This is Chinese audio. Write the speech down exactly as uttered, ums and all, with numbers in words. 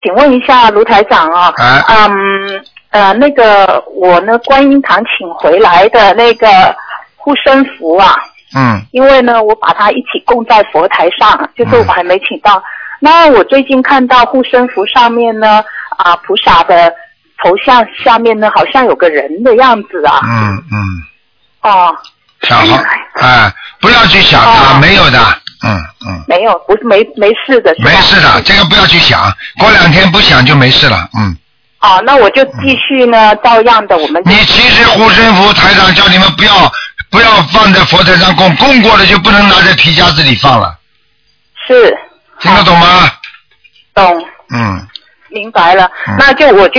请问一下卢台长啊， 啊嗯呃那个我呢观音堂请回来的那个护身符啊， 嗯因为呢我把它一起供在佛台上，就是我还没请到。嗯、那我最近看到护身符上面呢啊菩萨的头像下面呢好像有个人的样子啊。 嗯嗯。 哦。 想好哎，不要去想它，哦、没有的。嗯嗯， 没有，不是没没事的是吧？ 没事的，这个不要去想，过两天不想就没事了，嗯。 哦，那我就继续呢，嗯、照样的我们。 你其实护身符台长叫你们不要不要放在佛台上供，供过了就不能拿在皮夹子里放了。 是。 听得懂吗？ 懂。 嗯。 明白了， 嗯、 那就我就。